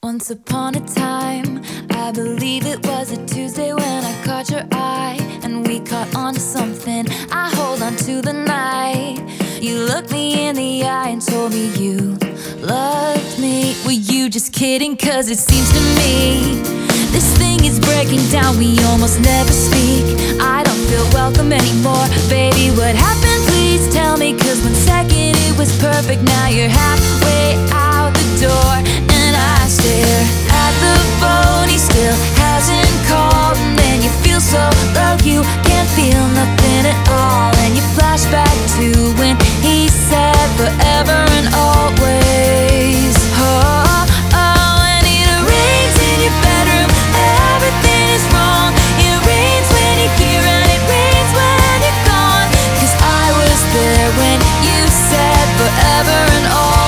Once upon a time, I believe it was a Tuesday when I caught your eye and we caught on to something. I hold on to the night. You looked me in the eye and told me you loved me. Were you just kidding? 'Cause it seems to me this thing is breaking down. We almost never speak. I don't feel welcome anymore. Baby, what happened? Please tell me. 'Cause 1 second it was perfect. Now you're halfway out the door. And I stare at the phone. He still hasn't called. And then you feel so low. You can't feel nothing at all. And you flash back to when he said forever and always. Oh, oh, and it rains in your bedroom. Everything is wrong. It rains when you're here and it rains when you're gone. 'Cause I was there when you said forever and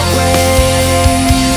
always.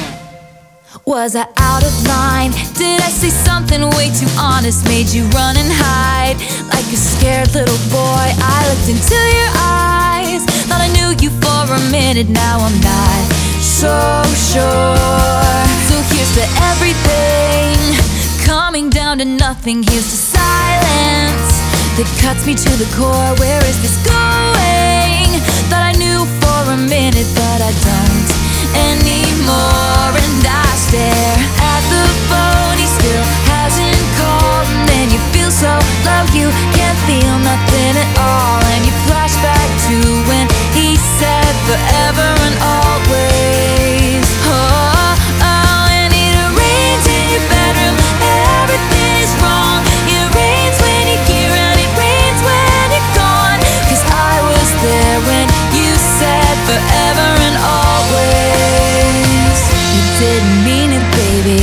Was I out of line? Did I say something way too honest? Made you run and hide like a scared little boy? I looked into your eyes, thought I knew you for a minute. Now I'm not so sure. So here's to everything, coming down to nothing. Here's to silence that cuts me to the core. Where is this going? Thought I knew for a minute, but I don't anymore. And I stare at the phone. He still hasn't called. And then you feel so low. You can't feel nothing at all. And you flash back to when he said forever and always. Oh, oh, and it rains in your bedroom. Everything is wrong. It rains when you're here and it rains when you're gone. 'Cause I was there when you said forever and always. You didn't mean it, baby.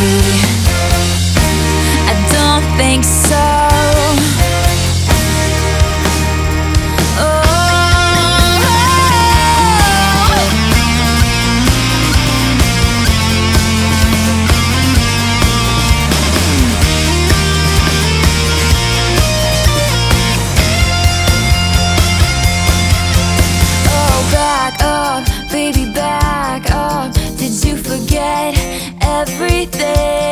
I don't think so. Baby, back up. Did you forget everything?